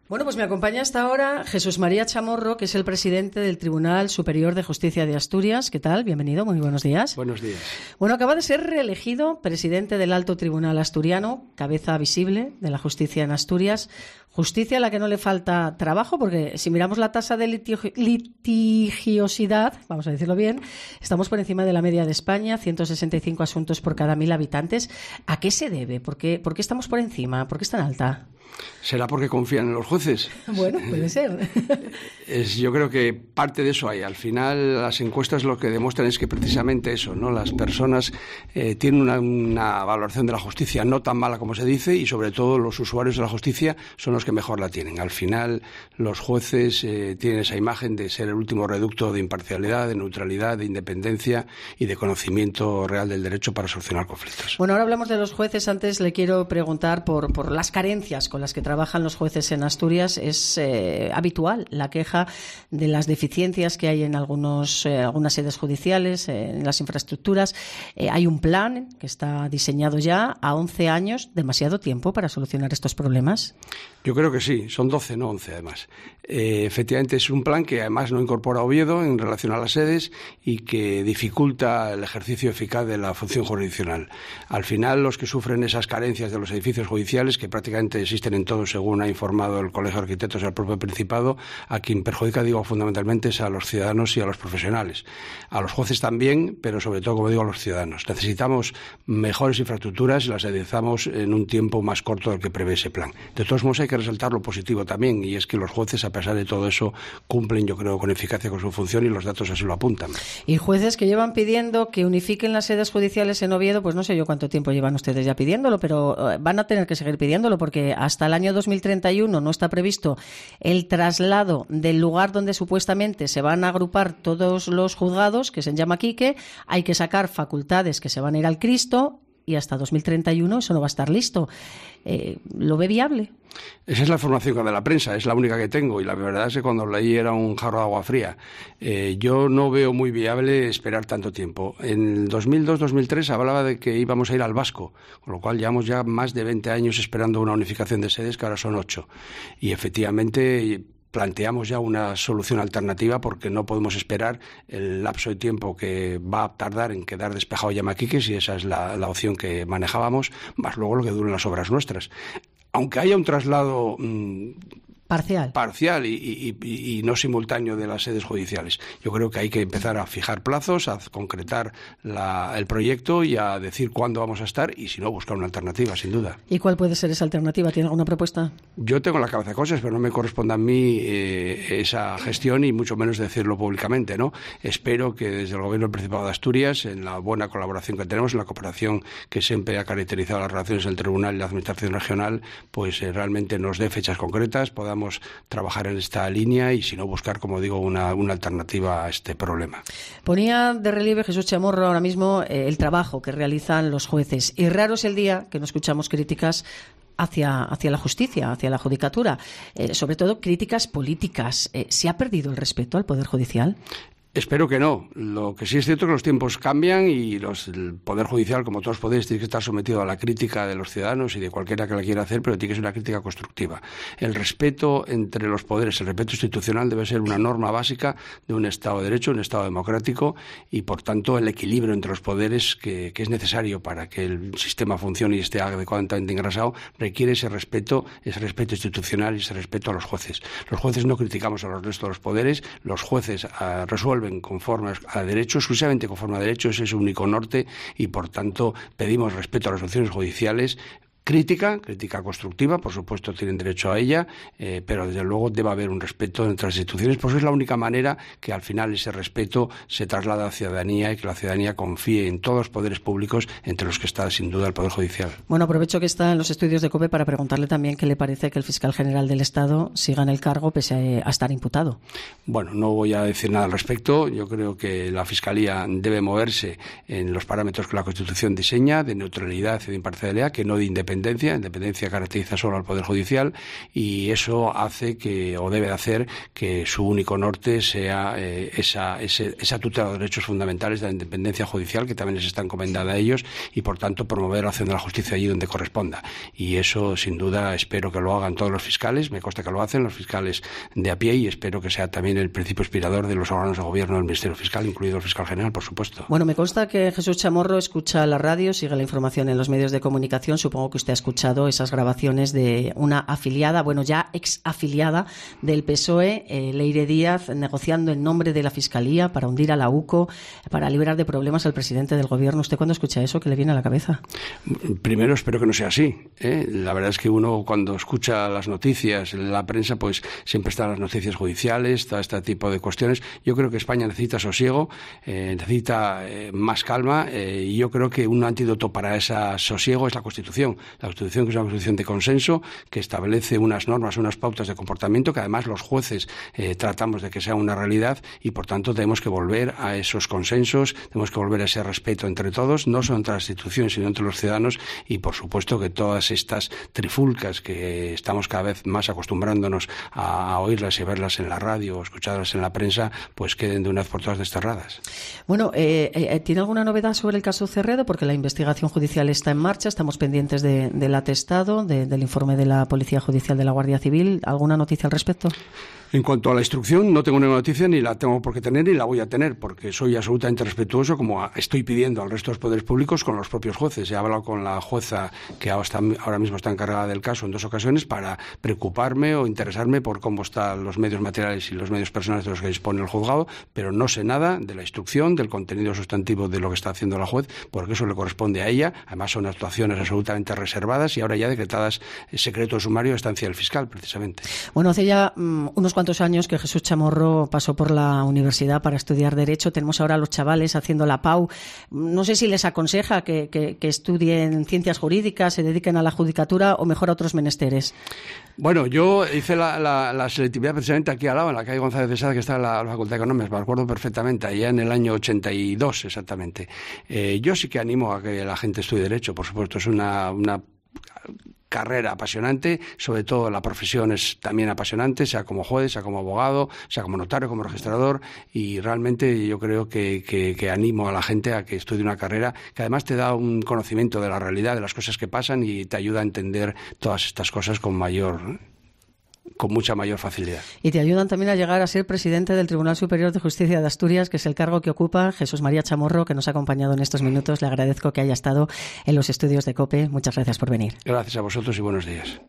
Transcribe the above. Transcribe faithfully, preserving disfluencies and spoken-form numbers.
Bueno, pues me acompaña hasta ahora Jesús María Chamorro, que es el presidente del Tribunal Superior de Justicia de Asturias. ¿Qué tal? Bienvenido, muy buenos días. Buenos días. Bueno, acaba de ser reelegido presidente del Alto Tribunal Asturiano, cabeza visible de la justicia en Asturias. Justicia a la que no le falta trabajo, porque si miramos la tasa de litigi- litigiosidad, vamos a decirlo bien, estamos por encima de la media de España, ciento sesenta y cinco asuntos por cada mil habitantes. ¿A qué se debe? ¿Por qué, por qué estamos por encima? ¿Por qué es tan alta? ¿Será porque confían en los jueces? Bueno, puede ser. Es, yo creo que parte de eso hay. Al final, las encuestas lo que demuestran es que precisamente eso, ¿no? Las personas eh, tienen una, una valoración de la justicia no tan mala como se dice, y sobre todo los usuarios de la justicia son los que mejor la tienen. Al final, los jueces eh, tienen esa imagen de ser el último reducto de imparcialidad, de neutralidad, de independencia y de conocimiento real del derecho para solucionar conflictos. Bueno, ahora hablamos de los jueces. Antes le quiero preguntar por, por las carencias con las que trabajan los jueces en Asturias. Es eh, habitual la queja de las deficiencias que hay en algunos, eh, algunas sedes judiciales, eh, en las infraestructuras. Eh, hay un plan que está diseñado ya a once años, demasiado tiempo para solucionar estos problemas. Yo creo que sí, son doce, no once además. Eh, efectivamente es un plan que además no incorpora Oviedo en relación a las sedes y que dificulta el ejercicio eficaz de la función jurisdiccional. Al final, los que sufren esas carencias de los edificios judiciales, que prácticamente existen en todos, según ha informado el Colegio de Arquitectos y el propio Principado, a quien perjudica, digo, fundamentalmente es a los ciudadanos y a los profesionales. A los jueces también, pero sobre todo, como digo, a los ciudadanos. Necesitamos mejores infraestructuras y las realizamos en un tiempo más corto del que prevé ese plan. De todos modos, hay que resaltar lo positivo también, y es que los jueces, a pesar de todo eso, cumplen, yo creo, con eficacia con su función, y los datos así lo apuntan. Y jueces que llevan pidiendo que unifiquen las sedes judiciales en Oviedo, pues no sé yo cuánto tiempo llevan ustedes ya pidiéndolo, pero van a tener que seguir pidiéndolo, porque hasta el año dos mil treinta y uno no está previsto el traslado del lugar donde supuestamente se van a agrupar todos los juzgados, que se llama Quique. Hay que sacar facultades que se van a ir al Cristo, y hasta dos mil treinta y uno eso no va a estar listo. Eh, ¿Lo ve viable? Esa es la información de la prensa, es la única que tengo, y la verdad es que cuando leí era un jarro de agua fría. Eh, yo no veo muy viable esperar tanto tiempo. En el dos mil dos dos mil tres hablaba de que íbamos a ir al Vasco, con lo cual llevamos ya más de veinte años esperando una unificación de sedes, que ahora son ocho. Y efectivamente planteamos ya una solución alternativa, porque no podemos esperar el lapso de tiempo que va a tardar en quedar despejado Llamaquiques, y esa es la, la opción que manejábamos, más luego lo que duren las obras nuestras. Aunque haya un traslado mmm, parcial, parcial y, y, y, y no simultáneo de las sedes judiciales, yo creo que hay que empezar a fijar plazos, a concretar la, el proyecto y a decir cuándo vamos a estar, y si no, buscar una alternativa, sin duda. ¿Y cuál puede ser esa alternativa? ¿Tiene alguna propuesta? Yo tengo la cabeza de cosas, pero no me corresponde a mí eh, esa gestión, y mucho menos decirlo públicamente, ¿no? Espero que desde el Gobierno del Principado de Asturias, en la buena colaboración que tenemos, en la cooperación que siempre ha caracterizado las relaciones entre el Tribunal y la Administración Regional, pues eh, realmente nos dé fechas concretas, podamos trabajar en esta línea, y si no, buscar, como digo, una, una alternativa a este problema. Ponía de relieve Jesús Chamorro ahora mismo eh, el trabajo que realizan los jueces, y raro es el día que no escuchamos críticas hacia, hacia la justicia, hacia la judicatura, eh, sobre todo críticas políticas. Eh, ¿Se ha perdido el respeto al Poder Judicial? Espero que no. Lo que sí es cierto es que los tiempos cambian, y los, el Poder Judicial, como todos los poderes, tiene que estar sometido a la crítica de los ciudadanos y de cualquiera que la quiera hacer, pero tiene que ser una crítica constructiva. El respeto entre los poderes, el respeto institucional, debe ser una norma básica de un Estado de Derecho, un Estado democrático, y por tanto el equilibrio entre los poderes que, que es necesario para que el sistema funcione y esté adecuadamente engrasado, requiere ese respeto, ese respeto institucional y ese respeto a los jueces. Los jueces no criticamos a los restos de los poderes, los jueces uh, resuelven conforme a derecho, exclusivamente conforme a derecho, ese es su único norte, y por tanto pedimos respeto a las resoluciones judiciales. Crítica, crítica constructiva, por supuesto tienen derecho a ella, eh, pero desde luego debe haber un respeto entre las instituciones, porque es la única manera que al final ese respeto se traslada a la ciudadanía, y que la ciudadanía confíe en todos los poderes públicos, entre los que está sin duda el Poder Judicial. Bueno, aprovecho que está en los estudios de COPE para preguntarle también qué le parece que el fiscal general del Estado siga en el cargo pese a, a estar imputado. Bueno, no voy a decir nada al respecto. Yo creo que la Fiscalía debe moverse en los parámetros que la Constitución diseña, de neutralidad y de imparcialidad, que no de independencia independencia. Independencia caracteriza solo al Poder Judicial y eso hace que, o debe de hacer, que su único norte sea eh, esa, ese, esa tutela de los derechos fundamentales de la independencia judicial, que también les está encomendada a ellos, y por tanto promover la acción de la justicia allí donde corresponda. Y eso, sin duda, espero que lo hagan todos los fiscales, me consta que lo hacen, los fiscales de a pie, y espero que sea también el principio inspirador de los órganos de gobierno del Ministerio Fiscal, incluido el fiscal general, por supuesto. Bueno, me consta que Jesús Chamorro escucha la radio, sigue la información en los medios de comunicación. Supongo que usted ha escuchado esas grabaciones de una afiliada, bueno, ya ex afiliada del P S O E, eh, Leire Díaz, negociando en nombre de la Fiscalía para hundir a la U C O, para liberar de problemas al presidente del gobierno. ¿Usted cuando escucha eso, qué le viene a la cabeza? Primero, espero que no sea así, ¿eh? La verdad es que uno, cuando escucha las noticias, la prensa, pues siempre están las noticias judiciales, todo este tipo de cuestiones. Yo creo que España necesita sosiego, eh, necesita eh, más calma, eh, y yo creo que un antídoto para ese sosiego es la Constitución. La Constitución, que es una Constitución de consenso, que establece unas normas, unas pautas de comportamiento, que además los jueces eh, tratamos de que sea una realidad, y por tanto tenemos que volver a esos consensos, tenemos que volver a ese respeto entre todos, no solo entre las instituciones, sino entre los ciudadanos, y por supuesto que todas estas trifulcas que estamos cada vez más acostumbrándonos a, a oírlas y verlas en la radio o escucharlas en la prensa, pues queden de una vez por todas desterradas. Bueno, eh, eh, ¿tiene alguna novedad sobre el caso Cerredo? Porque la investigación judicial está en marcha, estamos pendientes de, del atestado, de, del informe de la Policía Judicial de la Guardia Civil. ¿Alguna noticia al respecto? En cuanto a la instrucción, no tengo ninguna noticia, ni la tengo por qué tener, ni la voy a tener, porque soy absolutamente respetuoso, como estoy pidiendo al resto de los poderes públicos, con los propios jueces. He hablado con la jueza que ahora mismo está encargada del caso en dos ocasiones para preocuparme o interesarme por cómo están los medios materiales y los medios personales de los que dispone el juzgado, pero no sé nada de la instrucción, del contenido sustantivo de lo que está haciendo la juez, porque eso le corresponde a ella. Además, son actuaciones absolutamente reservadas y ahora ya decretadas secreto sumario de estancia del fiscal, precisamente. Bueno, hace ya um, unos cuantos años que Jesús Chamorro pasó por la universidad para estudiar Derecho. Tenemos ahora a los chavales haciendo la P A U. No sé si les aconseja que, que, que estudien ciencias jurídicas, se dediquen a la judicatura o mejor a otros menesteres. Bueno, yo hice la, la, la selectividad precisamente aquí al lado, en la calle González de Sada, que está en la, la Facultad de Económicas, me acuerdo perfectamente, allá en el año ochenta y dos exactamente. Eh, yo sí que animo a que la gente estudie Derecho, por supuesto, es una... una carrera apasionante, sobre todo la profesión es también apasionante, sea como juez, sea como abogado, sea como notario, como registrador, y realmente yo creo que, que, que animo a la gente a que estudie una carrera que además te da un conocimiento de la realidad, de las cosas que pasan, y te ayuda a entender todas estas cosas con mayor... con mucha mayor facilidad. Y te ayudan también a llegar a ser presidente del Tribunal Superior de Justicia de Asturias, que es el cargo que ocupa Jesús María Chamorro, que nos ha acompañado en estos minutos. Le agradezco que haya estado en los estudios de COPE. Muchas gracias por venir. Gracias a vosotros y buenos días.